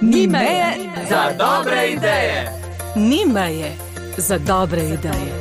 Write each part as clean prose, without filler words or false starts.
Ni meje za dobre ideje. Ni meje za dobre ideje.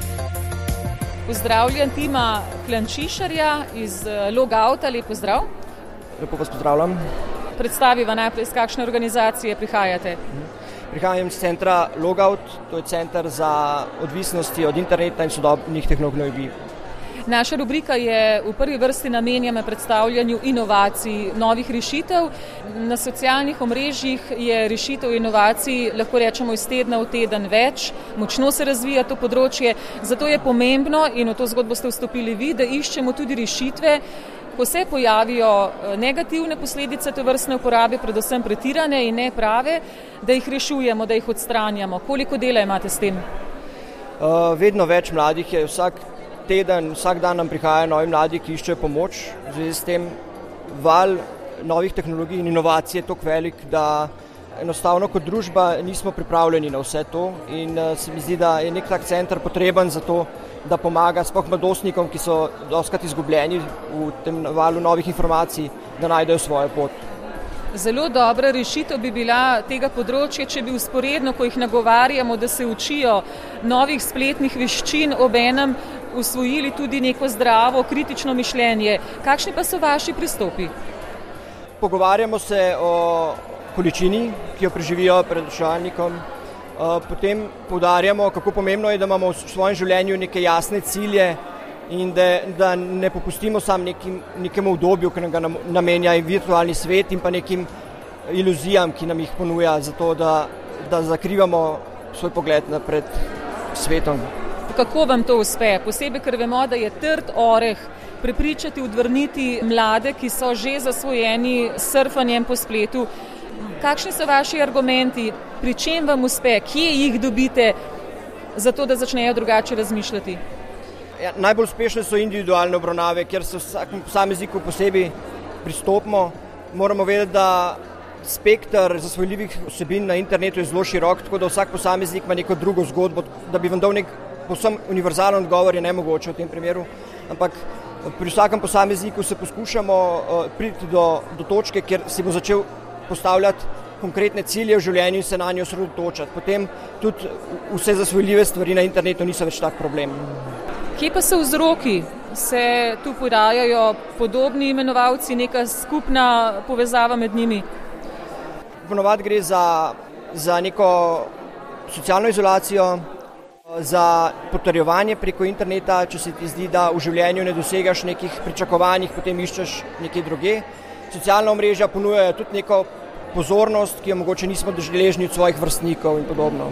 Pozdravljam Tima Klančišarja iz Logouta. Lep pozdrav. Lepo vas pozdravljam. Predstaviva najprej, iz kakšne organizacije prihajate. Prihajam iz centra Logout, to je center za odvisnosti od interneta in sodobnih tehnologij. Naša rubrika je v prvi vrsti namenjena predstavljanju inovacij, novih rešitev. Na socialnih omrežjih je rešitev inovacij, lahko rečemo, iz tedna v teden več. Močno se razvija to področje, zato je pomembno, in v to zgodbo ste vstopili vi, da iščemo tudi rešitve, ko se pojavijo negativne posledice tovrstne uporabe, predvsem pretirane in ne prave, da jih rešujemo, da jih odstranjamo. Koliko dela imate s tem? Vedno več mladih je, vsak dan nam prihajajo novi mladi, ki iščejo pomoč. V zvezi s tem val novih tehnologij in inovacij je toliko velik, da enostavno kot družba nismo pripravljeni na vse to in se mi zdi, da je nek tak center potreben za to, da pomaga sploh mladostnikom, ki so dostikrat izgubljeni v tem valu novih informacij, da najdejo svojo pot. Zelo dobra rešitev bi bila tega področja, če bi vzporedno, ko jih nagovarjamo, da se učijo novih spletnih veščin, obenem usvojili tudi neko zdravo, kritično mišljenje. Kakšni pa so vaši pristopi? Pogovarjamo se o količini, ki jo preživijo pred računalnikom. Potem poudarjamo, kako pomembno je, da imamo v svojem življenju neke jasne cilje in da ne popustimo samo nekemu obdobju, ki nam ga namenja virtualni svet in pa nekim iluzijam, ki nam jih ponuja, zato da zakrivamo svoj pogled pred svetom. Kako vam to uspe? Posebej, ker vemo, da je trd oreh prepričati, odvrniti mlade, ki so že zasvojeni s surfanjem po spletu. Kakšni so vaši argumenti? Pri čem vam uspe? Kje jih dobite, zato da začnejo drugače razmišljati? Najbolj uspešne so individualne obravnave, kjer se vsakem posamezniku posebej pristopimo. Moramo vedeti, da spekter zasvojljivih vsebin na internetu je zelo širok, tako da vsak posameznik ima neko drugo zgodbo, da bi vam dal nek povsem univerzalen odgovor, je nemogoče v tem primeru. Ampak pri vsakem posamezniku se poskušamo priti do točke, kjer si bo začel postavljati konkretne cilje v življenju in se na njo osredotočati. Potem tudi vse zasvojljive stvari na internetu niso več tak problem. Kje pa so vzroki? Se tu porajajo podobni imenovalci, neka skupna povezava med njimi? Ponovadi gre za neko socialno izolacijo, za potrjevanje preko interneta, če se ti zdi, da v življenju ne dosegaš nekih pričakovanj, potem iščeš nekje druge. Socialna omrežja ponujajo tudi neko pozornost, ki jo mogoče nismo deležni od svojih vrstnikov in podobno.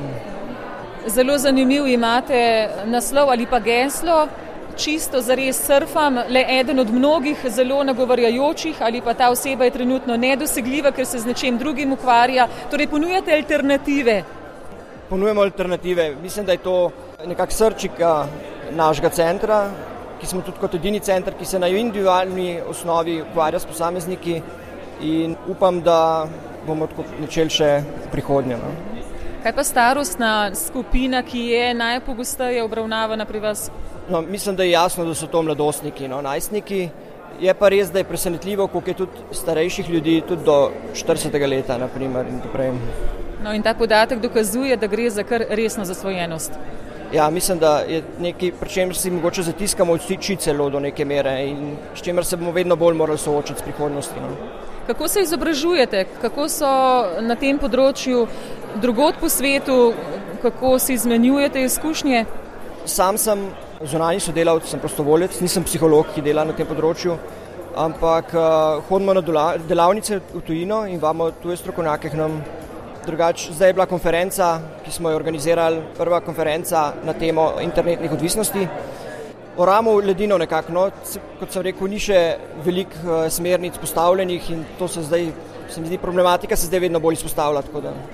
Zelo zanimiv imate naslov ali pa geslo, čisto zares surfam, le eden od mnogih zelo nagovarjajočih, ali pa ta oseba je trenutno nedosegljiva, ker se z nečem drugim ukvarja. Torej ponujate alternative. Ponujemo alternative. Mislim, da je to nekak srčika našega centra, ki smo tudi kot edini center, ki se na individualni osnovi ukvarja s posamezniki in upam, da bomo tako načeli še v prihodnje. Kaj pa starostna skupina, ki je najpogosteje obravnavana pri vas? Mislim, da je jasno, da so to mladostniki, najstniki. Je pa res, da je presenetljivo, koliko je tudi starejših ljudi, tudi do 40. leta, naprimer, in naprej. In ta podatek dokazuje, da gre za kar resno zasvojenost. Ja, mislim, da je nekaj, pri čemer si mogoče zatiskamo oči celo do neke mere in s čemer se bomo vedno bolj morali soočiti s prihodnostjo. Kako se izobražujete? Kako so na tem področju drugod po svetu? Kako si izmenjujete izkušnje? Sam sem zunanji sodelavec, sem prostovoljec, nisem psiholog, ki dela na tem področju, ampak hodimo na delavnice v tujino in vamo tuje strokovnjake k nam. Drugače, zdaj je bila konferenca, ki smo jo organizirali, prva konferenca na temo internetnih odvisnosti. Oramo ledino nekako, kot sem rekel, ni še veliko smernic postavljenih in to se mi zdi, problematika se zdaj vedno bolj izpostavlja.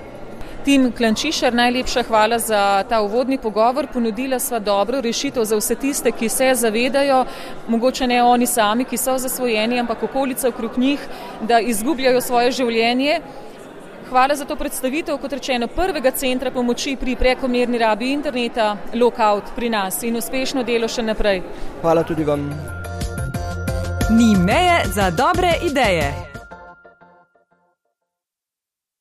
Tim Klančišar, najlepša hvala za ta uvodni pogovor. Ponudila sva dobro rešitev za vse tiste, ki se zavedajo, mogoče ne oni sami, ki so zasvojeni, ampak okolica okrog njih, da izgubljajo svoje življenje. Hvala za to predstavitev, kot rečeno, prvega centra pomoči pri prekomerni rabi interneta Logout pri nas in uspešno delo še naprej. Hvala tudi vam. Ni meje za dobre ideje.